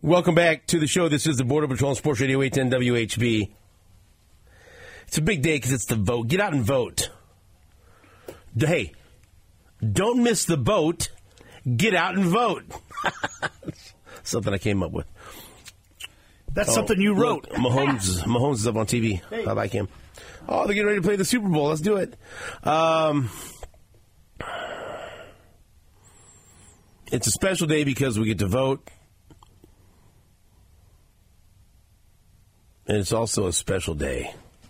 Welcome back to the show. This is the Border Patrol on Sports Radio 810 WHB. It's a big day because it's the vote. Get out and vote. Hey, don't miss the boat. Get out and vote. Something I came up with. That's something you wrote. Look, Mahomes is up on TV. Hey. I like him. Oh, they're getting ready to play the Super Bowl. Let's do it. It's a special day because we get to vote. And it's also a special day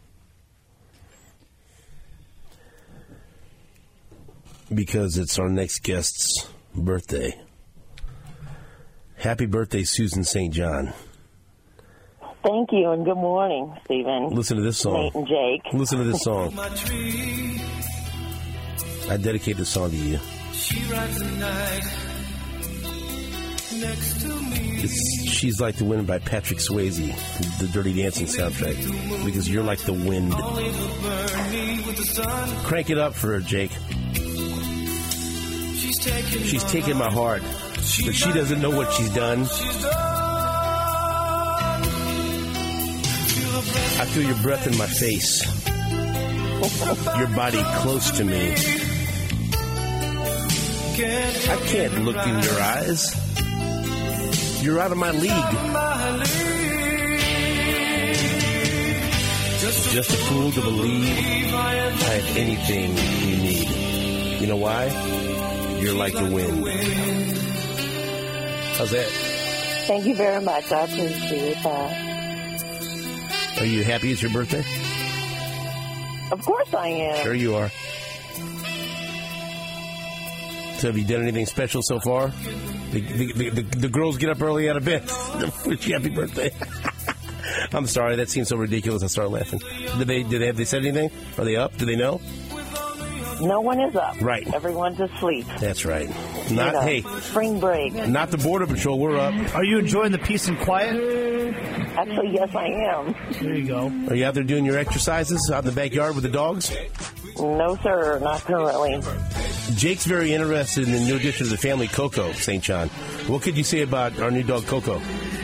because it's our next guest's birthday. Happy birthday, Susan St. John. Thank you, and good morning, Stephen. Listen to this song. Nate and Jake. Listen to this song. I dedicate this song to you. She rides the night next to me. She's Like the Wind by Patrick Swayze, the Dirty Dancing soundtrack, because you're like the wind. Crank it up for her, Jake. She's taking my heart, but she doesn't know what she's done. I feel your breath in my face, your body close to me. I can't look in your eyes. You're out of my league. Just a fool to believe I have anything you need. You know why? You're like the wind. How's that? Thank you very much. I appreciate that. Are you happy it's your birthday? Of course I am. Sure you are. So have you done anything special so far? The girls get up early out of bed. Wish you happy birthday. I'm sorry, that seems so ridiculous. I started laughing. Have they said anything? Are they up? Do they know? No one is up. Right. Everyone's asleep. That's right. Hey, spring break. Not the Border Patrol. We're up. Are you enjoying the peace and quiet? Actually, yes, I am. There you go. Are you out there doing your exercises out in the backyard with the dogs? No, sir, not currently. Jake's very interested in the new addition to the family, Coco St. John. What could you say about our new dog, Coco?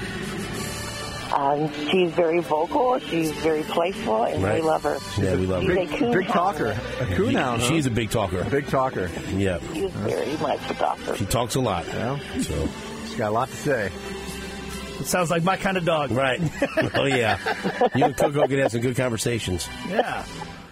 She's very vocal. She's very playful, and we love her. Yeah, we love her. Big talker. A coonhound. She's a big talker. Big talker. Yeah. She's very much a talker. She talks a lot. Yeah. So she's got a lot to say. It sounds like my kind of dog. Right. Oh, yeah. You and Coco could have some good conversations. Yeah.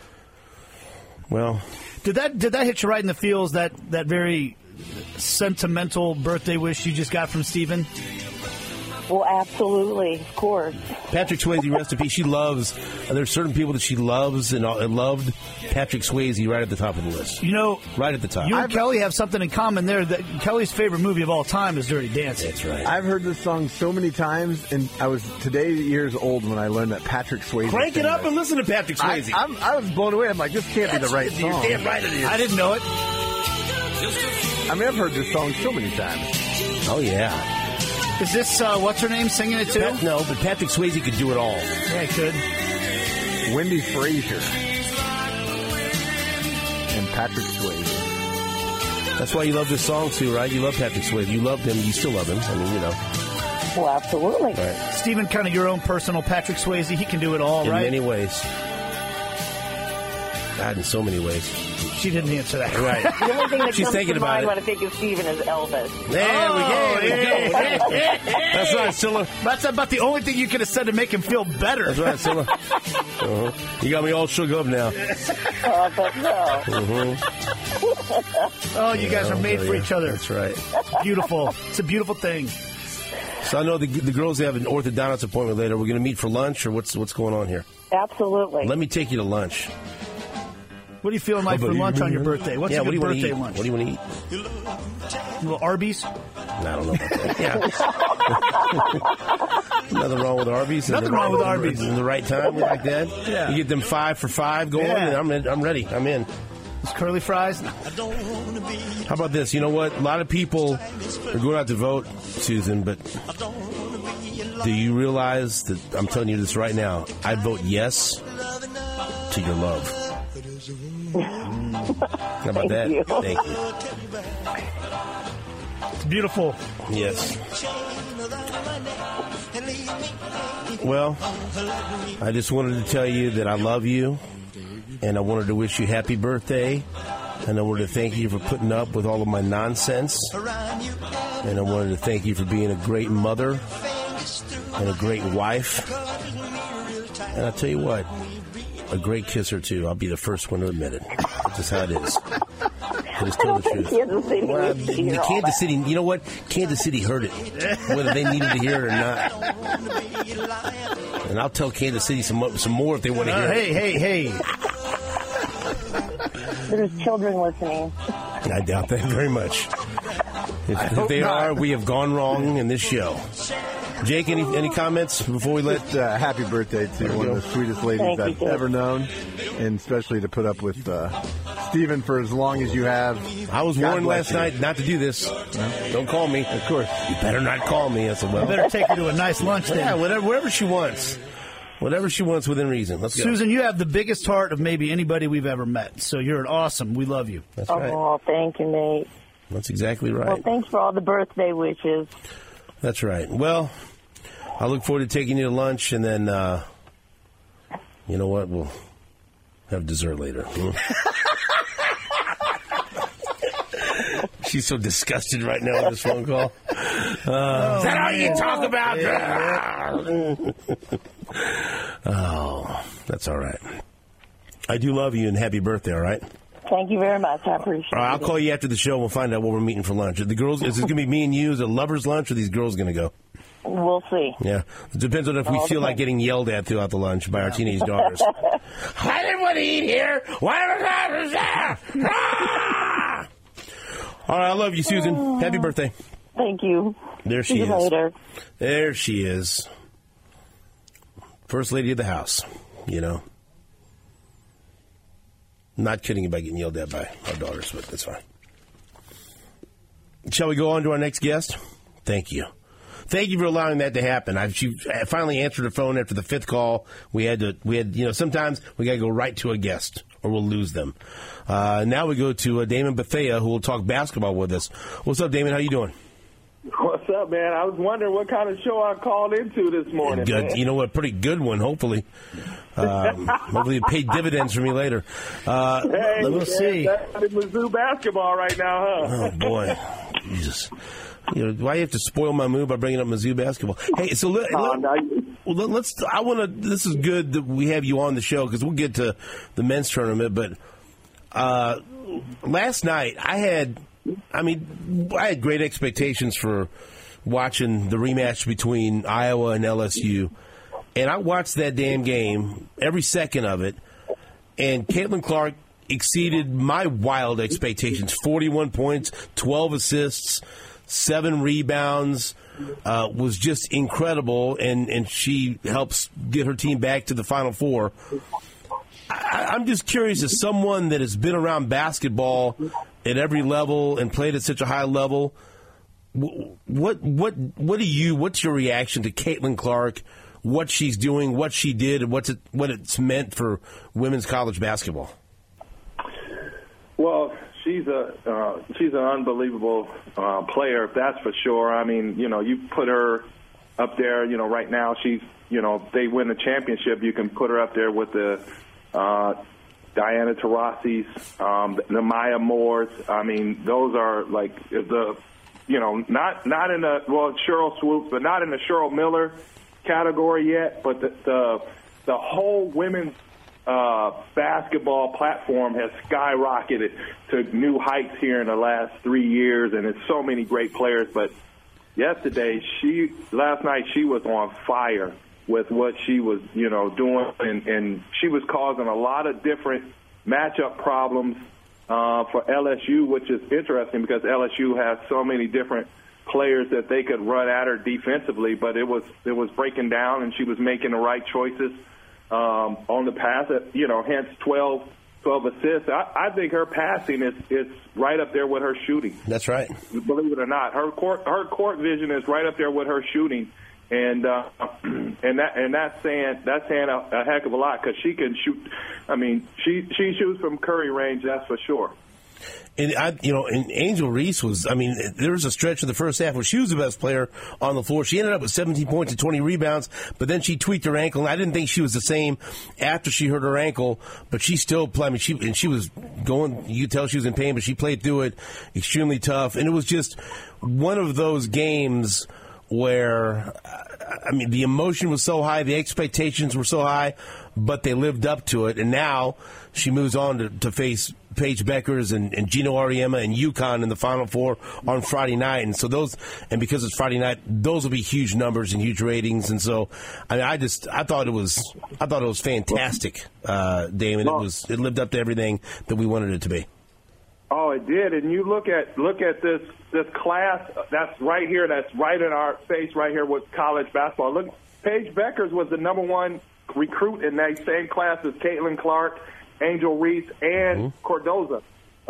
Well. Did that hit you right in the feels, that very sentimental birthday wish you just got from Stephen? Well, absolutely, of course. Patrick Swayze recipe. She loves. There's certain people that she loves and loved. Patrick Swayze right at the top of the list. You know, right at the top. You and Kelly have something in common there. That Kelly's favorite movie of all time is Dirty Dancing. That's right. I've heard this song so many times, and I was today years old when I learned that Patrick Swayze. Crank it up and listen to Patrick Swayze. I was blown away. I'm like, this can't be the right song. You're damn right it is. I didn't know it. I mean, I've heard this song so many times. Oh yeah. Is this, what's her name singing it too? No, but Patrick Swayze could do it all. Yeah, he could. Wendy Frazier. And Patrick Swayze. That's why you love this song too, right? You love Patrick Swayze. You loved him. You still love him. I mean, you know. Well, absolutely. Right. Stephen, kind of your own personal Patrick Swayze. He can do it all, right? In many ways. God, in so many ways. She didn't answer that. Right. The only thing that She's comes thinking to about mind it. when I think of Stephen is Elvis. There we go. That's right, Scylla. That's about the only thing you could have said to make him feel better. That's right, Scylla. Uh-huh. You got me all shook up now. Oh, but no. Oh, you guys are made for each other. That's right. Beautiful. It's a beautiful thing. So I know the girls have an orthodontist appointment later. We're going to meet for lunch, or what's going on here? Absolutely. Let me take you to lunch. What are you feeling like for lunch on your birthday? What's a good birthday lunch? What do you want to eat? A little Arby's? I don't know about that. Yeah. Nothing wrong with Arby's. Nothing wrong with Arby's. In the right time, like that. Yeah. You get them 5 for $5 going, and I'm ready. I'm in. It's curly fries. How about this? You know what? A lot of people are going out to vote, Susan, but do you realize that I'm telling you this right now? I vote yes to your love. How about that? You. Thank you. It's beautiful. Yes. Well, I just wanted to tell you that I love you, and I wanted to wish you happy birthday, and I wanted to thank you for putting up with all of my nonsense, and I wanted to thank you for being a great mother and a great wife, and I'll tell you what, a great kisser, too. I'll be the first one to admit it. That's just how it is. I just tell the truth. Kansas City, you know what? Kansas City heard it, whether they needed to hear it or not. And I'll tell Kansas City some more if they want to hear it. Hey. There's children listening. I doubt that very much. If they are, we have gone wrong in this show. Jake, any comments before we let... happy birthday to one of the sweetest ladies I've ever known, and especially to put up with Stephen for as long as you have. I was warned last night not to do this. No. Don't call me. Of course. You better not call me. I said, well... You better take her to a nice lunch then. Yeah, whatever she wants. Whatever she wants within reason. Let's go. Susan, you have the biggest heart of maybe anybody we've ever met, so you're awesome. We love you. That's right. Oh, thank you, Nate. That's exactly right. Well, thanks for all the birthday wishes. That's right. Well... I look forward to taking you to lunch, and then, you know what? We'll have dessert later. She's so disgusted right now on this phone call. Is that all you talk about? Oh, that's all right. I do love you, and happy birthday, all right? Thank you very much. I appreciate it. I'll call you after the show. We'll find out what we're meeting for lunch. Is this going to be me and you? Is it a lover's lunch, or are these girls going to go? We'll see. Yeah. It depends on if we feel like getting yelled at throughout the lunch by our teenage daughters. I didn't want to eat here. Why was I there? Ah! All right. I love you, Susan. Happy birthday. Thank you. There she See you is. later. There she is. First lady of the house, you know. Not kidding about getting yelled at by our daughters, but that's fine. Shall we go on to our next guest? Thank you. Thank you for allowing that to happen. She finally answered the phone after the fifth call. We had, sometimes we got to go right to a guest or we'll lose them. Now we go to Damon Bethea, who will talk basketball with us. What's up, Damon? How you doing? What's up, man? I was wondering what kind of show I called into this morning. Good. Man. You know what? Pretty good one, hopefully. Hopefully it paid dividends for me later. Hey, we'll see. That's Mizzou basketball right now, huh? Oh, boy. Jesus. Why you have to spoil my mood by bringing up Mizzou basketball? Hey, so let's. This is good that we have you on the show because we'll get to the men's tournament. But last night I had great expectations for watching the rematch between Iowa and LSU, and I watched that damn game, every second of it, and Caitlin Clark exceeded my wild expectations. 41 points, 12 assists. 7 rebounds, was just incredible, and she helps get her team back to the Final Four. I'm just curious, as someone that has been around basketball at every level and played at such a high level, what's your reaction to Caitlin Clark, what she's doing, what she did, and what it's meant for women's college basketball? Well, she's an unbelievable player, that's for sure. I mean, you put her up there, right now she's, they win the championship, you can put her up there with the Diana Taurasi's, the Maya Moores. I mean, those are like not in the, Cheryl Swoops, but not in the Cheryl Miller category yet, but the whole women's basketball platform has skyrocketed to new heights here in the last 3 years, and it's so many great players. But last night she was on fire with what she was, doing, and she was causing a lot of different matchup problems for LSU, which is interesting because LSU has so many different players that they could run at her defensively, but it was breaking down, and she was making the right choices on the pass, hence 12 assists. I think her passing is right up there with her shooting. That's right. Believe it or not, her court vision is right up there with her shooting, and that's saying a heck of a lot because she can shoot. I mean, she shoots from Curry range, that's for sure. And and Angel Reese was. I mean, there was a stretch in the first half where she was the best player on the floor. She ended up with 17 points and 20 rebounds, but then she tweaked her ankle. And I didn't think she was the same after she hurt her ankle, but she still played. I mean, she was going. You could tell she was in pain, but she played through it extremely tough. And it was just one of those games where, I mean, the emotion was so high, the expectations were so high, but they lived up to it. And now she moves on to face Paige Beckers and Gino Auriemma and UConn in the Final Four on Friday night. And so because it's Friday night, those will be huge numbers and huge ratings. And so, I mean, I thought it was fantastic, Damon. It lived up to everything that we wanted it to be. Oh, it did. And you look at this class that's right here, that's right in our face right here with college basketball. Look, Paige Beckers was the number one recruit in that same class as Caitlin Clark, Angel Reese, and Cardoza,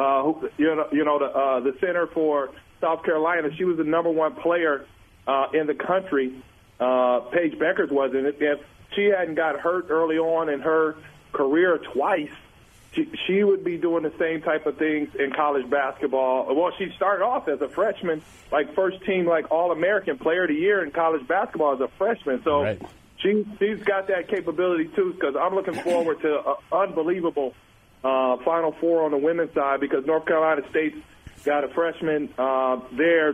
the center for South Carolina. She was the number one player in the country. Paige Beckers was, and if she hadn't got hurt early on in her career twice, she would be doing the same type of things in college basketball. Well, she started off as a freshman, like first team, like All-American Player of the Year in college basketball as a freshman. So right. She's got that capability, too, because I'm looking forward to an unbelievable Final Four on the women's side, because North Carolina State's got a freshman there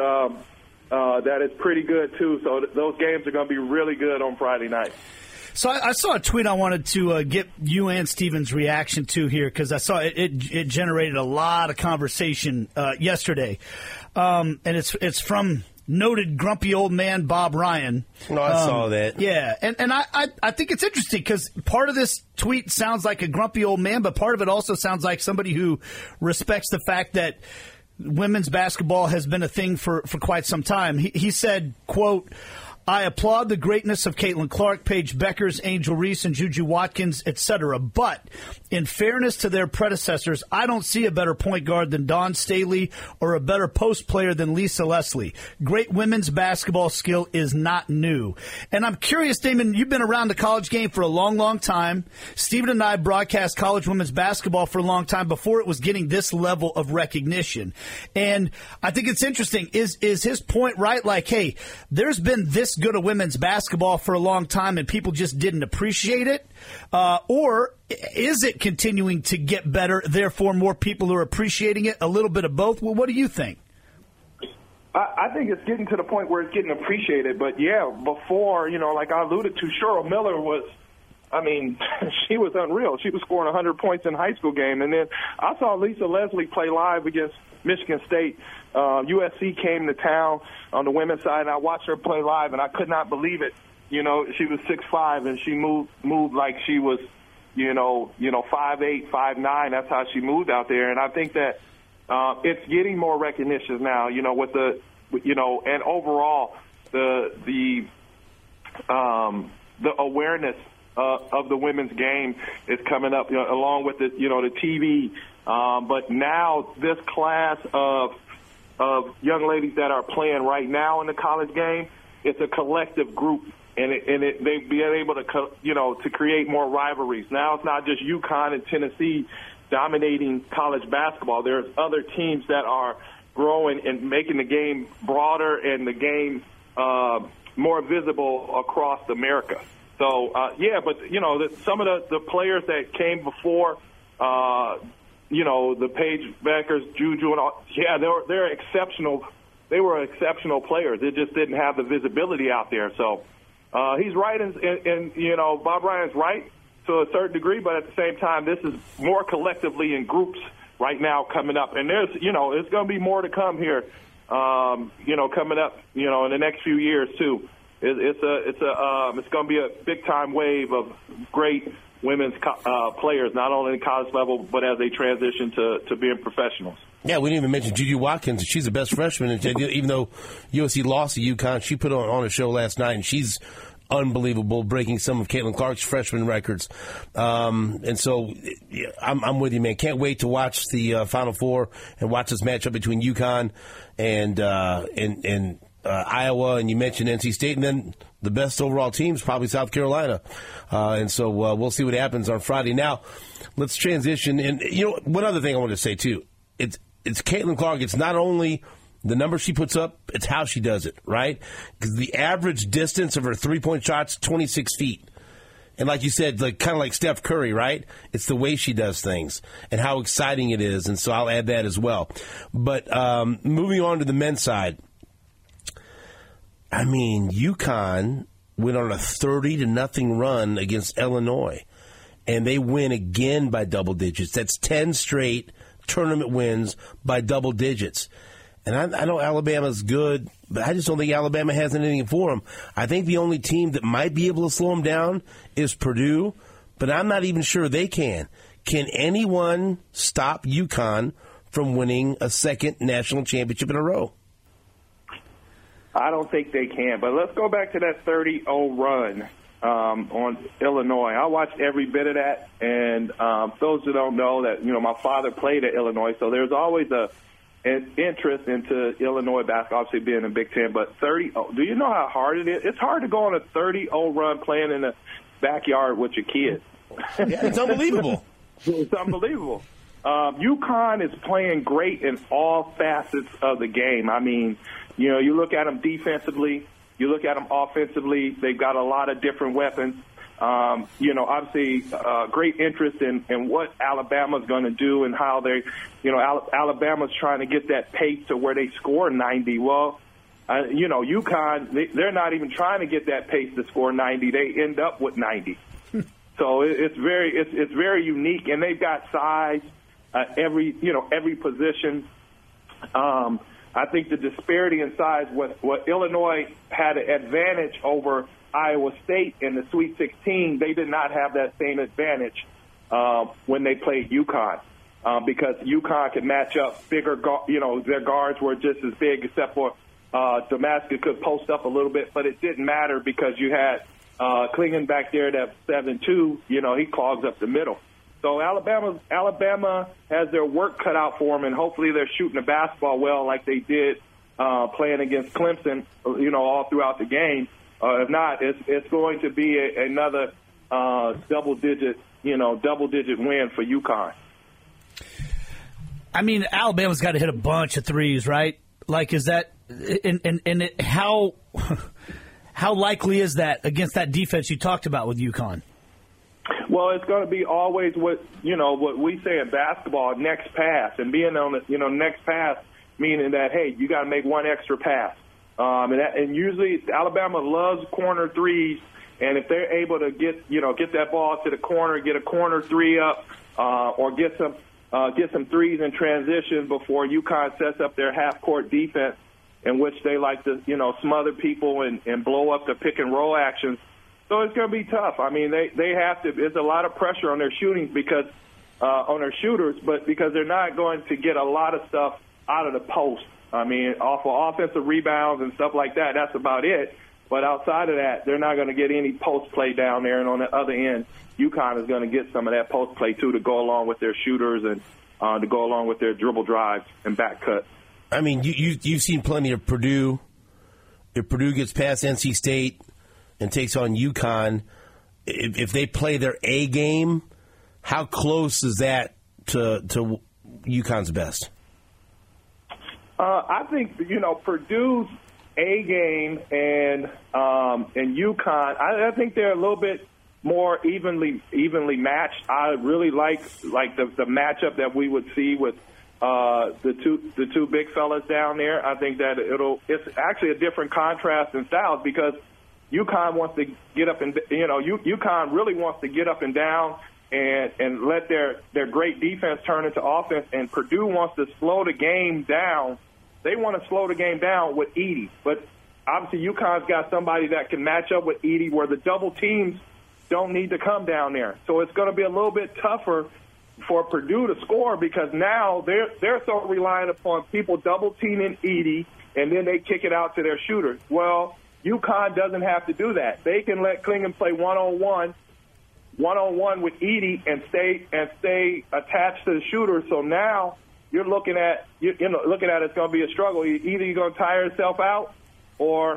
that is pretty good, too. So those games are going to be really good on Friday night. So I saw a tweet I wanted to get you and Steven's reaction to here, because I saw it generated a lot of conversation yesterday. And it's from noted grumpy old man Bob Ryan. No, I saw that. Yeah, and I think it's interesting because part of this tweet sounds like a grumpy old man, but part of it also sounds like somebody who respects the fact that women's basketball has been a thing for quite some time. He said, quote, "I applaud the greatness of Caitlin Clark, Paige Beckers, Angel Reese, and Juju Watkins, etc. But in fairness to their predecessors, I don't see a better point guard than Dawn Staley or a better post player than Lisa Leslie. Great women's basketball skill is not new." And I'm curious, Damon, you've been around the college game for a long, long time. Stephen and I broadcast college women's basketball for a long time before it was getting this level of recognition. And I think it's interesting. Is his point right? Like, hey, there's been this good of women's basketball for a long time and people just didn't appreciate it? Or is it continuing to get better, therefore more people are appreciating it? A little bit of both? Well, what do you think? I think it's getting to the point where it's getting appreciated. But, yeah, before, like I alluded to, Cheryl Miller was, she was unreal. She was scoring 100 points in a high school game. And then I saw Lisa Leslie play live against Michigan State. USC came to town on the women's side, and I watched her play live, and I could not believe it. She was 6'5", and she moved like she was, 5'8", 5'9". That's how she moved out there. And I think that it's getting more recognition now, with the, and overall the awareness of the women's game is coming up, along with the TV. But now this class of young ladies that are playing right now in the college game, it's a collective group, and they've been able to create more rivalries. Now it's not just UConn and Tennessee dominating college basketball. There's other teams that are growing and making the game broader and the game more visible across America. So, but, some of the players that came before, the Paige Beckers, Juju, and all, they're exceptional. They were exceptional players. They just didn't have the visibility out there. So he's right, and Bob Ryan's right to a certain degree, but at the same time, this is more collectively in groups right now coming up. And there's going to be more to come here, coming up, in the next few years too. It's going to be a big time wave of great women's players, not only in college level, but as they transition to being professionals. Yeah, we didn't even mention Juju Watkins. She's the best freshman. And even though USC lost to UConn, she put on a show last night, and she's unbelievable, breaking some of Caitlin Clark's freshman records. And so I'm with you, man. Can't wait to watch the Final Four and watch this matchup between UConn and Iowa, and you mentioned NC State, and then the best overall team is probably South Carolina. And so we'll see what happens on Friday. Now, let's transition. And, one other thing I want to say, too. it's Caitlin Clark. It's not only the number she puts up, it's how she does it, right? Because the average distance of her three-point shot's 26 feet. And like you said, kind of like Steph Curry, right? It's the way she does things and how exciting it is. And so I'll add that as well. But moving on to the men's side, I mean, UConn went on a 30-0 run against Illinois, and they win again by double digits. That's 10 straight tournament wins by double digits. And I know Alabama's good, but I just don't think Alabama has anything for them. I think the only team that might be able to slow them down is Purdue, but I'm not even sure they can. Can anyone stop UConn from winning a second national championship in a row? I don't think they can, but let's go back to that 30-0 run on Illinois. I watched every bit of that, and those who don't know that, my father played at Illinois, so there's always an interest into Illinois basketball, obviously being in Big Ten, but 30-0, do you know how hard it is? It's hard to go on a 30-0 run playing in the backyard with your kids. Yeah, it's unbelievable. It's unbelievable. UConn is playing great in all facets of the game. I mean, you look at them defensively, you look at them offensively, they've got a lot of different weapons. Obviously, great interest in what Alabama's going to do and how they, Alabama's trying to get that pace to where they score 90. Well, UConn, they're not even trying to get that pace to score 90. They end up with 90. So it's very unique, and they've got size every position. I think the disparity in size, what Illinois had an advantage over Iowa State in the Sweet 16, they did not have that same advantage when they played UConn because UConn could match up bigger, their guards were just as big except for Damascus could post up a little bit, but it didn't matter because you had Klingon back there that 7'2", he clogs up the middle. So Alabama has their work cut out for them, and hopefully they're shooting the basketball well like they did playing against Clemson, all throughout the game. If not, it's going to be another double-digit win for UConn. I mean, Alabama's got to hit a bunch of threes, right? Like, is that how likely is that against that defense you talked about with UConn? Well, it's going to be always what we say in basketball, next pass, and being on the next pass, meaning that hey, you got to make one extra pass. And usually Alabama loves corner threes, and if they're able to get that ball to the corner, get a corner three up, or get some threes in transition before UConn sets up their half court defense, in which they like to smother people and blow up the pick and roll actions. So it's going to be tough. I mean, they have to. There's a lot of pressure on their shooters, but because they're not going to get a lot of stuff out of the post. I mean, off of offensive rebounds and stuff like that, that's about it. But outside of that, they're not going to get any post play down there. And on the other end, UConn is going to get some of that post play, too, to go along with their shooters and to go along with their dribble drives and back cuts. I mean, you've seen plenty of Purdue. If Purdue gets past NC State and takes on UConn, if they play their A game, how close is that to UConn's best? I think Purdue's A game and UConn. I think they're a little bit more evenly matched. I really like the matchup that we would see with the two big fellas down there. I think that it's actually a different contrast in styles because UConn wants to get up and UConn really wants to get up and down and let their great defense turn into offense, and Purdue wants to slow the game down. They want to slow the game down with Edey, but obviously UConn's got somebody that can match up with Edey where the double teams don't need to come down there. So it's going to be a little bit tougher for Purdue to score because now they're so reliant upon people double teaming Edey, and then they kick it out to their shooters. Well, UConn doesn't have to do that. They can let Klingon play one-on-one with Edey and stay attached to the shooter. So now you're looking at it's going to be a struggle. Either you're going to tire yourself out, or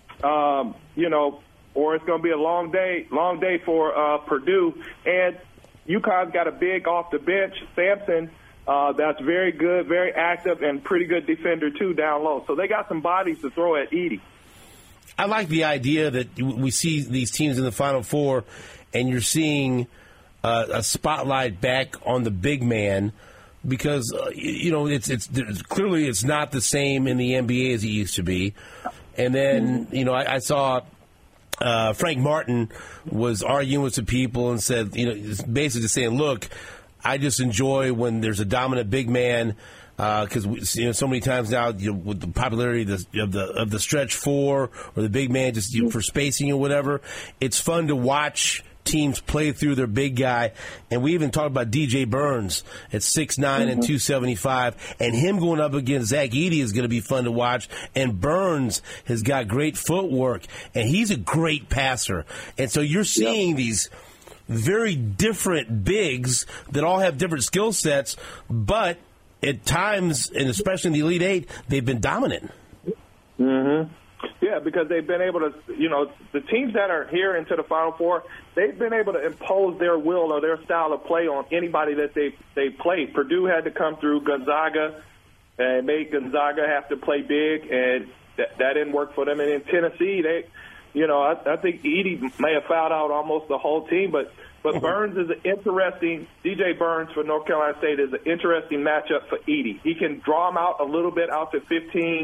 or it's going to be a long day for Purdue. And UConn's got a big off the bench, Sampson, that's very good, very active, and pretty good defender, too, down low. So they got some bodies to throw at Edey. I like the idea that we see these teams in the Final Four, and you're seeing a spotlight back on the big man because, it's clearly it's not the same in the NBA as it used to be. And then, I saw Frank Martin was arguing with some people and said, basically saying, look, I just enjoy when there's a dominant big man because so many times now with the popularity of the stretch four or the big man just for spacing or whatever, it's fun to watch teams play through their big guy. And we even talked about DJ Burns at 6'9" and 275, and him going up against Zach Edey is going to be fun to watch. And Burns has got great footwork, and he's a great passer. And so you're seeing these very different bigs that all have different skill sets, but at times, and especially in the Elite Eight, they've been dominant. Mm-hmm. Yeah, because they've been able to, the teams that are here into the Final Four, they've been able to impose their will or their style of play on anybody that they played. Purdue had to come through Gonzaga and made Gonzaga have to play big, and that didn't work for them. And in Tennessee, I think Edey may have fouled out almost the whole team, but Burns is an interesting – DJ Burns for North Carolina State is an interesting matchup for Edey. He can draw him out a little bit out to 15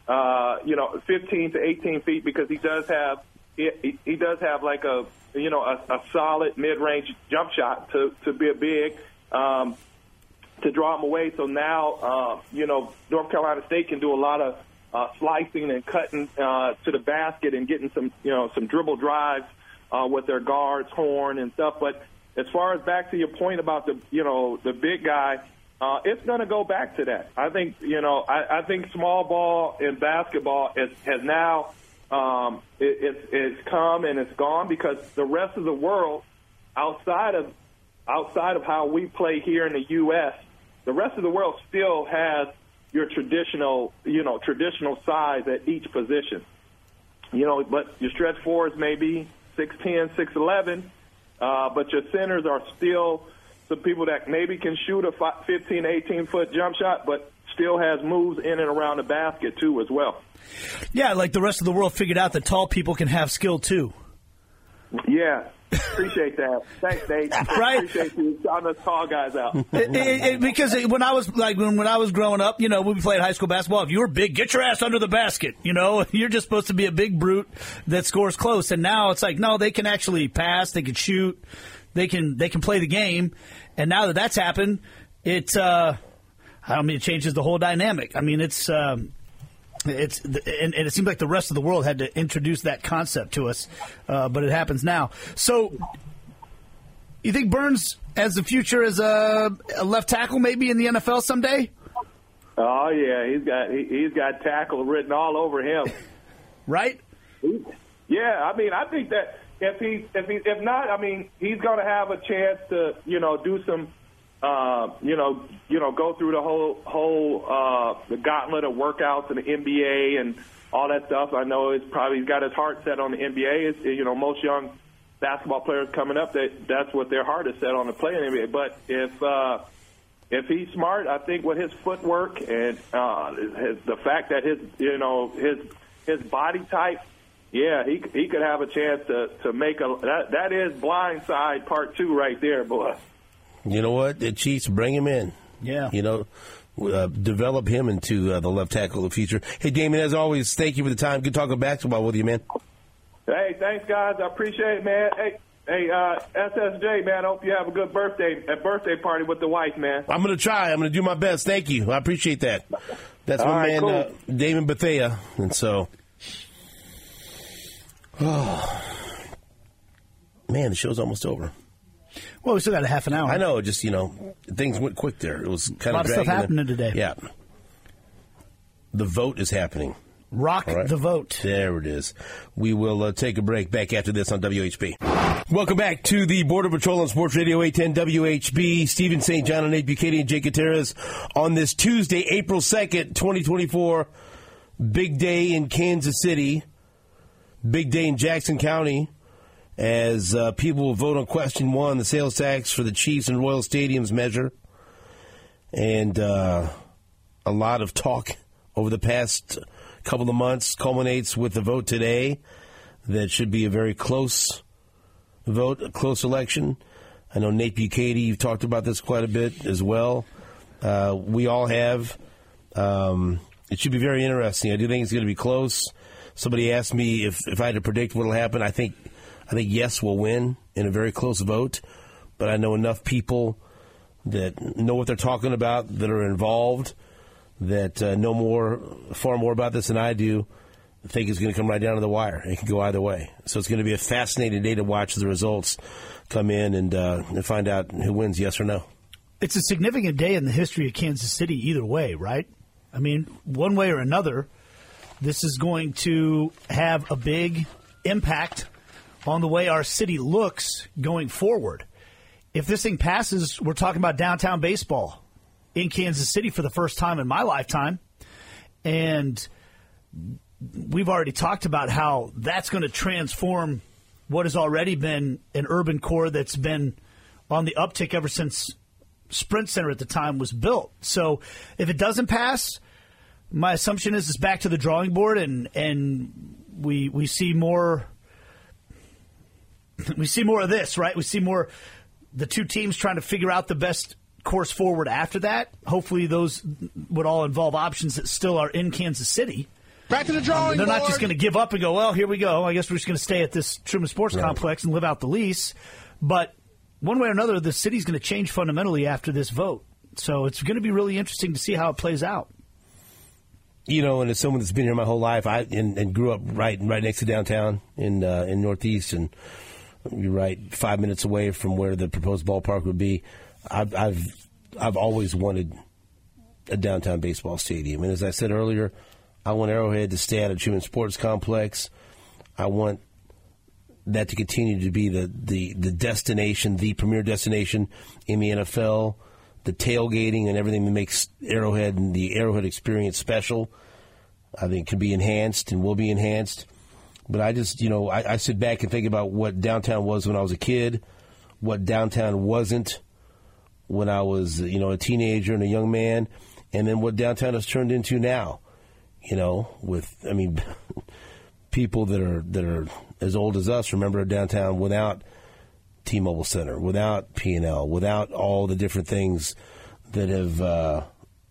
to 18 feet because he does have like a solid mid-range jump shot to be a big to draw him away. So now, North Carolina State can do a lot of slicing and cutting to the basket and getting some dribble drives with their guards, Horn and stuff. But as far as back to your point about the big guy, it's going to go back to that. I think I think small ball in basketball has now it's come and it's gone because the rest of the world outside of how we play here in the U.S., the rest of the world still has your traditional size at each position. But your stretch fours may be 6'10", 6'11", but your centers are still some people that maybe can shoot a 15, 18-foot jump shot, but still has moves in and around the basket, too, as well. Yeah, like the rest of the world figured out that tall people can have skill, too. Yeah. Appreciate that. Thanks, Nate. Right? Appreciate you shouting us tall guys out. Because when I was growing up, when we played high school basketball, if you were big, get your ass under the basket. You're just supposed to be a big brute that scores close. And now it's like, no, they can actually pass, they can shoot, they can play the game. And now that that's happened, it changes the whole dynamic. I mean, and it seems like the rest of the world had to introduce that concept to us, but it happens now. So, you think Burns has the future as a left tackle, maybe in the NFL someday? Oh yeah, he's got tackle written all over him, right? Yeah, I mean, I think that if not, I mean, he's going to have a chance to do some. Go through the whole the gauntlet of workouts in the NBA and all that stuff. I know he's got his heart set on the NBA. Most young basketball players coming up, that's what their heart is set on to play in the NBA. But if he's smart, I think with his footwork and the fact that his body type, yeah, he could have a chance to make that is Blindside Part 2 right there, boy. You know what? The Chiefs, bring him in. Yeah. Develop him into the left tackle of the future. Hey, Damon, as always, thank you for the time. Good talking basketball with you, man. Hey, thanks, guys. I appreciate it, man. Hey, SSJ, man, I hope you have a good birthday party with the wife, man. I'm going to try. I'm going to do my best. Thank you. I appreciate that. That's all my right, man, cool. Damon Bethea. And so, man, the show's almost over. Well, we still got a half an hour. I know, just, things went quick there. It was kind of a lot of stuff happening today. Yeah. The vote is happening. Rock the vote. There it is. We will take a break. Back after this on WHB. Welcome back to the Border Patrol on Sports Radio 810 WHB. Stephen St. John and Nate Buchanan and Jake Gutierrez on this Tuesday, April 2nd, 2024. Big day in Kansas City. Big day in Jackson County. As people will vote on question 1, the sales tax for the Chiefs and Royal Stadiums measure. And a lot of talk over the past couple of months culminates with the vote today that should be a very close vote, a close election. I know Nate Bukaty, you've talked about this quite a bit as well. We all have. It should be very interesting. I do think it's going to be close. Somebody asked me if I had to predict what will happen. I think yes will win in a very close vote, but I know enough people that know what they're talking about, that are involved, that know far more about this than I do. I think it's going to come right down to the wire. It can go either way. So it's going to be a fascinating day to watch the results come in and find out who wins, yes or no. It's a significant day in the history of Kansas City either way, right? I mean, one way or another, this is going to have a big impact on the way our city looks going forward. If this thing passes, we're talking about downtown baseball in Kansas City for the first time in my lifetime. And we've already talked about how that's going to transform what has already been an urban core that's been on the uptick ever since Sprint Center at the time was built. So if it doesn't pass, my assumption is it's back to the drawing board, and we see more. We see more of this, right? We see more the two teams trying to figure out the best course forward after that. Hopefully those would all involve options that still are in Kansas City. Back to the drawing board. They're not just going to give up and go, well, here we go. I guess we're just going to stay at this Truman Sports Complex and live out the lease. But one way or another, the city's going to change fundamentally after this vote. So it's going to be really interesting to see how it plays out. You know, and as someone that's been here my whole life, and grew up right next to downtown in Northeast, and you're right 5 minutes away from where the proposed ballpark would be. I've always wanted a downtown baseball stadium, and as I said earlier, I want Arrowhead to stay out of Truman Sports Complex. I want that to continue to be the destination, the premier destination in the NFL. The tailgating and everything that makes Arrowhead and the Arrowhead experience special, I think, can be enhanced and will be enhanced. But I just, I sit back and think about what downtown was when I was a kid, what downtown wasn't when I was, a teenager and a young man, and then what downtown has turned into now. People that are as old as us remember a downtown without T-Mobile Center, without P&L, without all the different things that have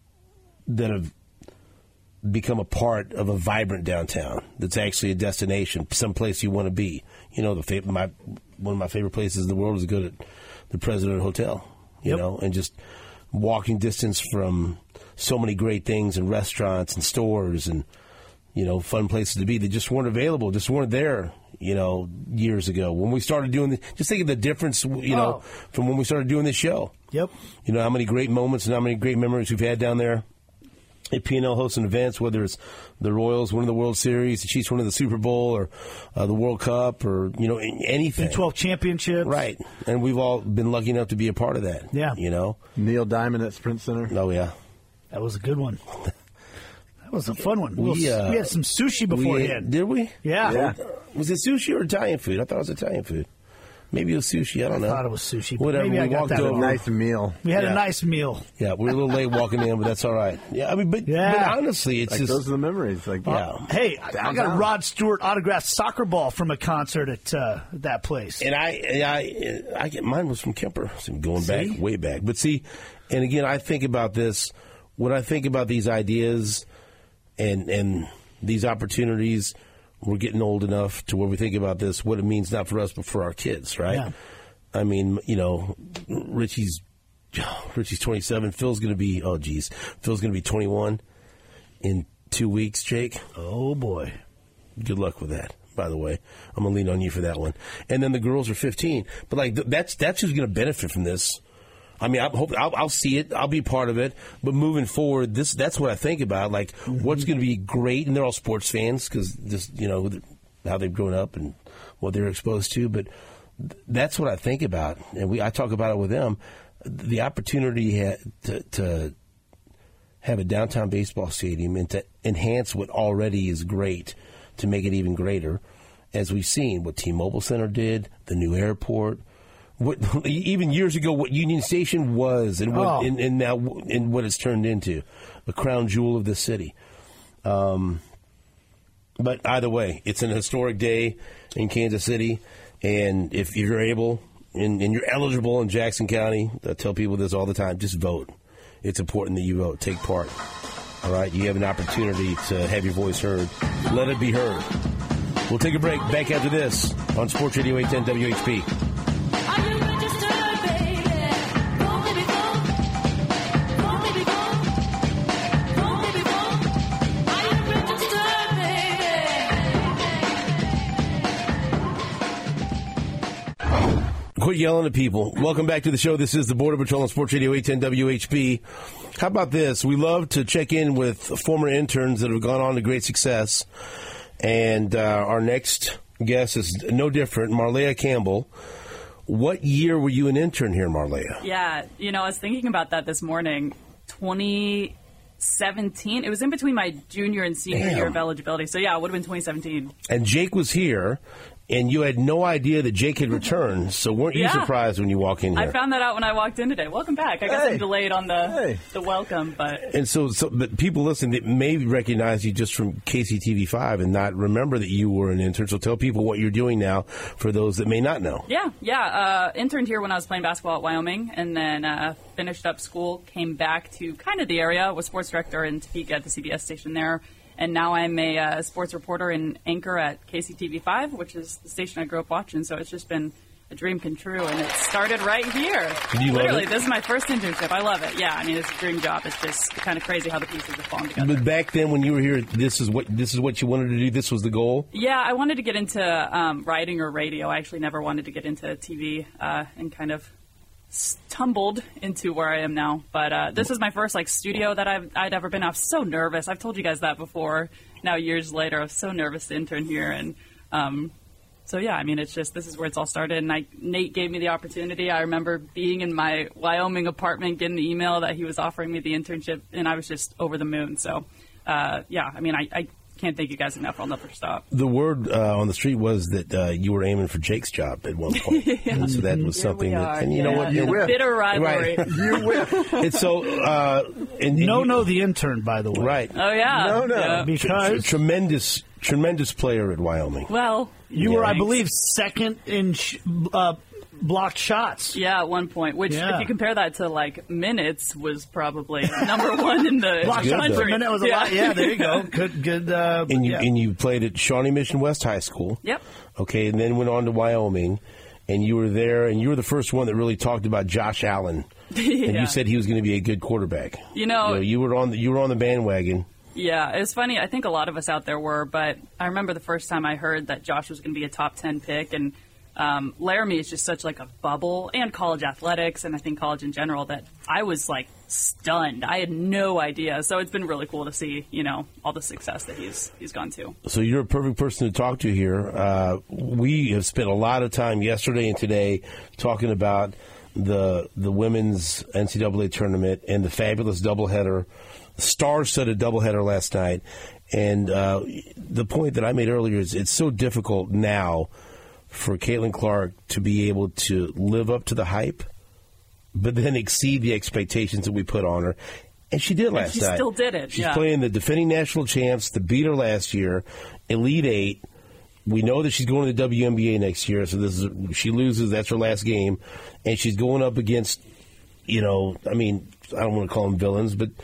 become a part of a vibrant downtown that's actually a destination, someplace you want to be. One of my favorite places in the world is to go to the President Hotel, and just walking distance from so many great things and restaurants and stores and, fun places to be that just weren't available, just weren't there, years ago. When we started doing this, just think of the difference, from when we started doing this show. Yep. How many great moments and how many great memories we've had down there at P&L hosting events, whether it's the Royals winning the World Series, the Chiefs winning the Super Bowl, or the World Cup, or, anything. B12 championships. Right. And we've all been lucky enough to be a part of that. Yeah. Neil Diamond at Sprint Center. Oh, yeah. That was a good one. That was a fun one. We had some sushi beforehand. Did we? Yeah. Was it sushi or Italian food? I thought it was Italian food. Maybe it was sushi. I don't know. I thought it was sushi. Whatever. Maybe we walked over. Nice meal. We had a nice meal. Yeah, we were a little late walking in, but that's all right. Yeah, but honestly, it's just those are the memories. Hey, I got a Rod Stewart autographed soccer ball from a concert at that place. And I get mine was from Kemper, so going back way back. But see, and again, I think about this when I think about these ideas and these opportunities. We're getting old enough to where we think about this, what it means not for us but for our kids, right? Yeah. I mean, Richie's 27. Phil's going to be 21 in 2 weeks, Jake. Oh, boy. Good luck with that, by the way. I'm going to lean on you for that one. And then the girls are 15. But, that's who's going to benefit from this. I mean, I'll see it. I'll be part of it. But moving forward, that's what I think about. Like, what's going to be great, and they're all sports fans because just how they've grown up and what they're exposed to. But that's what I think about, and I talk about it with them. The opportunity to have a downtown baseball stadium and to enhance what already is great, to make it even greater, as we've seen what T-Mobile Center did, the new airport. even years ago, what Union Station was, and what, and now and what it's turned into, the crown jewel of the city. But either way, it's an historic day in Kansas City, and if you're able and you're eligible in Jackson County, I tell people this all the time: just vote. It's important that you vote, take part. All right, you have an opportunity to have your voice heard. Let it be heard. We'll take a break. Back after this on Sports Radio 810 WHP. Quit yelling at people. Welcome back to the show. This is the Border Patrol on Sports Radio 810 WHB. How about this? We love to check in with former interns that have gone on to great success. And our next guest is no different, Marlea Campbell. What year were you an intern here, Marlea? Yeah, I was thinking about that this morning. 2017. It was in between my junior and senior year of eligibility. So, yeah, it would have been 2017. And Jake was here. And you had no idea that Jake had returned, so weren't you surprised when you walk in here? I found that out when I walked in today. Welcome back. I guess I'm delayed on the welcome, but... And but people listening that may recognize you just from KCTV5 and not remember that you were an intern, so tell people what you're doing now for those that may not know. Yeah. Interned here when I was playing basketball at Wyoming, and then finished up school, came back to kind of the area, was sports director in Topeka at the CBS station there. And now I'm a sports reporter and anchor at KCTV5, which is the station I grew up watching. So it's just been a dream come true, and it started right here. Literally, this is my first internship. I love it. Yeah, I mean, it's a dream job. It's just kind of crazy how the pieces have fallen together. But back then, when you were here, this is what you wanted to do. This was the goal. Yeah, I wanted to get into writing or radio. I actually never wanted to get into TV, and kind of stumbled into where I am now. But this is my first studio that I'd ever been. I was so nervous. I've told you guys that before. Now years later, I was so nervous to intern here, and so yeah, I mean, it's just this is where it's all started. And Nate gave me the opportunity. I remember being in my Wyoming apartment, getting the email that he was offering me the internship, and I was just over the moon. So yeah, I mean, I can't thank you guys enough. I'll never stop. The word on the street was that you were aiming for Jake's job at one point. And so that was something that, and you know what? You whip. Bitter rivalry. Right. You whip. It's so, the intern, by the way. Right. Oh, yeah. Yeah. Because tremendous player at Wyoming. Well, you were, I believe, second in blocked shots. Yeah, at one point, which if you compare that to minutes was probably number one in the blocked shots per minute was a lot. Yeah, there you go. Good. And you played at Shawnee Mission West High School. Yep. Okay, and then went on to Wyoming, and you were there, and you were the first one that really talked about Josh Allen, and you said he was going to be a good quarterback. You were on the bandwagon. Yeah, it was funny. I think a lot of us out there were, but I remember the first time I heard that Josh was going to be a top 10 pick, and Laramie is just such a bubble, and college athletics, and I think college in general, that I was stunned. I had no idea. So it's been really cool to see, all the success that he's gone to. So you're a perfect person to talk to here. We have spent a lot of time yesterday and today talking about the women's NCAA tournament and the fabulous doubleheader, star-studded doubleheader last night. And the point that I made earlier is it's so difficult now for Caitlin Clark to be able to live up to the hype, but then exceed the expectations that we put on her. And she did last night. She still did it. She's playing the defending national champs, the beat her last year, Elite Eight. We know that she's going to the WNBA next year, so she loses, that's her last game. And she's going up against, I don't want to call them villains, but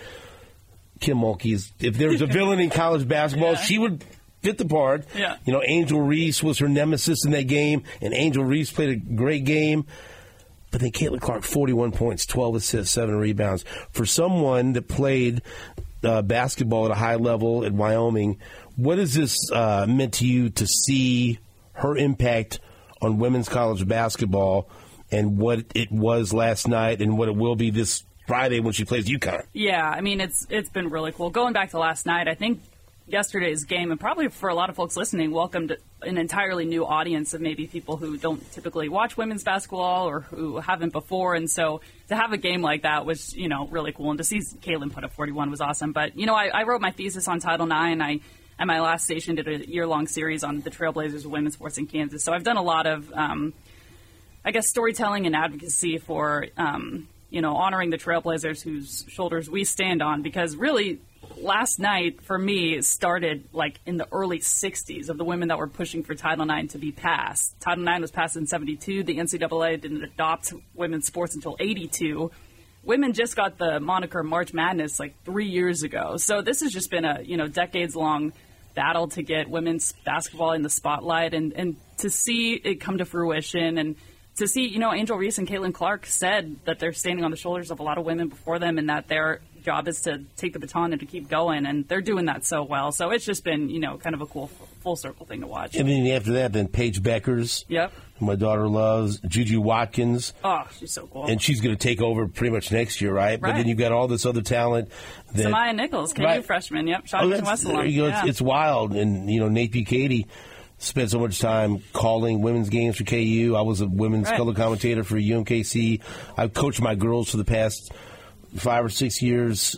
Kim Mulkey's. If there was a villain in college basketball, she would fit the part. Yeah. Angel Reese was her nemesis in that game, and Angel Reese played a great game. But then Caitlin Clark, 41 points, 12 assists, 7 rebounds. For someone that played basketball at a high level at Wyoming, what has this meant to you to see her impact on women's college basketball and what it was last night and what it will be this Friday when she plays UConn? Yeah, it's been really cool. Going back to last night, I think yesterday's game, and probably for a lot of folks listening, welcomed an entirely new audience of maybe people who don't typically watch women's basketball or who haven't before. And so to have a game like that was, really cool. And to see Caitlin put up 41 was awesome. But, I wrote my thesis on Title IX. I, at my last station, did a year-long series on the Trailblazers of women's sports in Kansas. So I've done a lot of I guess, storytelling and advocacy for, honoring the trailblazers whose shoulders we stand on. Because really, last night, for me, started like in the early 60s of the women that were pushing for Title IX to be passed. Title IX was passed in 72. The NCAA didn't adopt women's sports until 82. Women just got the moniker March Madness like 3 years ago. So this has just been a, decades-long battle to get women's basketball in the spotlight and to see it come to fruition and to see, Angel Reese and Caitlin Clark said that they're standing on the shoulders of a lot of women before them and that their job is to take the baton and to keep going, and they're doing that so well. So it's just been, kind of a cool full circle thing to watch. And then after that, then Paige Beckers. Yep. Who my daughter loves. Juju Watkins. Oh, she's so cool. And she's going to take over pretty much next year, right? But then you've got all this other talent. Samaya Nichols, KU freshman. Yep. Shotgun West alum. It's wild. And, Nate Bukaty spent so much time calling women's games for KU. I was a women's color commentator for UMKC. I've coached my girls for the past 5 or 6 years.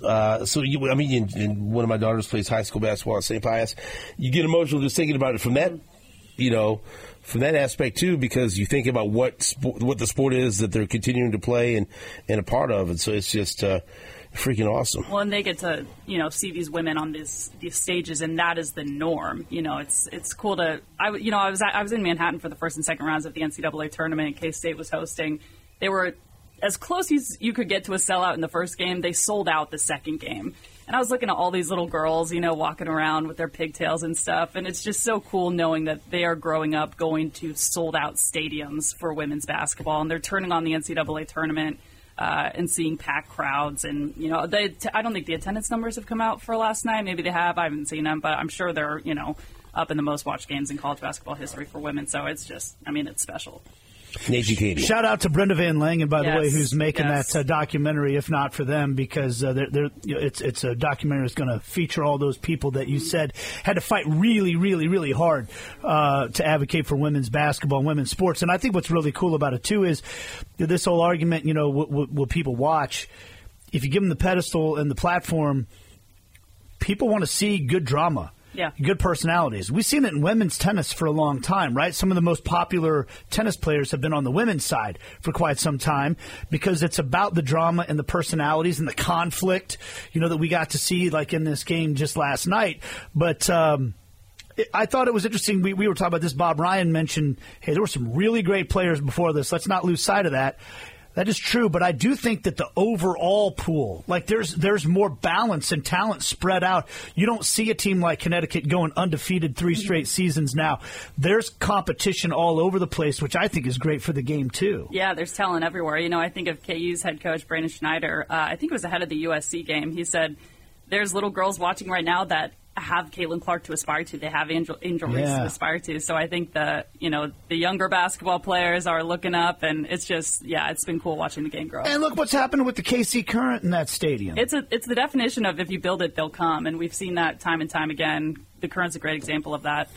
And one of my daughters plays high school basketball at St. Pius. You get emotional just thinking about it from that, from that aspect too, because you think about what the sport is that they're continuing to play and a part of, and so it's just freaking awesome. Well, and they get to see these women on these stages, and that is the norm. It's cool to. I was in Manhattan for the first and second rounds of the NCAA tournament. K-State was hosting. They were as close as you could get to a sellout in the first game. They sold out the second game. And I was looking at all these little girls, walking around with their pigtails and stuff. And it's just so cool knowing that they are growing up going to sold-out stadiums for women's basketball. And they're turning on the NCAA tournament and seeing packed crowds. And, I don't think the attendance numbers have come out for last night. Maybe they have. I haven't seen them. But I'm sure they're, up in the most watched games in college basketball history for women. So it's just, it's special. Shout out to Brenda Van Langen, by the way, who's making that documentary. If not for them, because it's a documentary that's going to feature all those people that you said had to fight really, really, really hard to advocate for women's basketball and women's sports. And I think what's really cool about it too is this whole argument. Will people watch? If you give them the pedestal and the platform, people want to see good drama. Yeah. Good personalities. We've seen it in women's tennis for a long time, right? Some of the most popular tennis players have been on the women's side for quite some time because it's about the drama and the personalities and the conflict, that we got to see like in this game just last night. But I thought it was interesting. We were talking about this. Bob Ryan mentioned, hey, there were some really great players before this. Let's not lose sight of that. That is true, but I do think that the overall pool, like there's more balance and talent spread out. You don't see a team like Connecticut going undefeated 3 straight seasons now. There's competition all over the place, which I think is great for the game too. Yeah, there's talent everywhere. I think of KU's head coach, Brandon Schneider. I think it was ahead of the USC game. He said there's little girls watching right now that have Caitlin Clark to aspire to. They have Angel Reese to aspire to. So I think the younger basketball players are looking up, and it's just it's been cool watching the game grow. And look what's happened with the KC Current in that stadium. It's the definition of if you build it, they'll come, and we've seen that time and time again. The Current's a great example of that.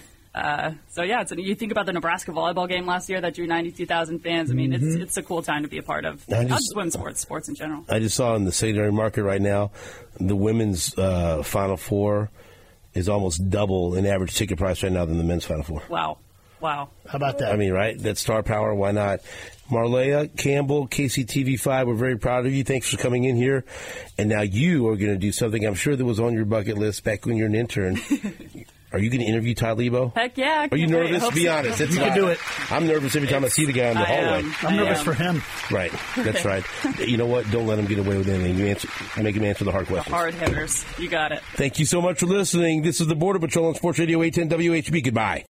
You think about the Nebraska volleyball game last year that drew 92,000 fans. I mean, it's a cool time to be a part of. Not just women's sports in general. I just saw in the secondary market right now, the women's Final Four is almost double in average ticket price right now than the men's Final Four. Wow. How about that? I mean, right? That's star power. Why not? Marleya Campbell, KCTV5, we're very proud of you. Thanks for coming in here. And now you are going to do something I'm sure that was on your bucket list back when you were an intern. Are you going to interview Ty Lebo? Heck yeah. Are you nervous? Be honest. You can do it. I'm nervous every time I see the guy in the hallway. I'm nervous for him. Right. That's right. You know what? Don't let him get away with anything. Make him answer the hard questions. The hard hitters. You got it. Thank you so much for listening. This is the Border Patrol on Sports Radio 810 WHB. Goodbye.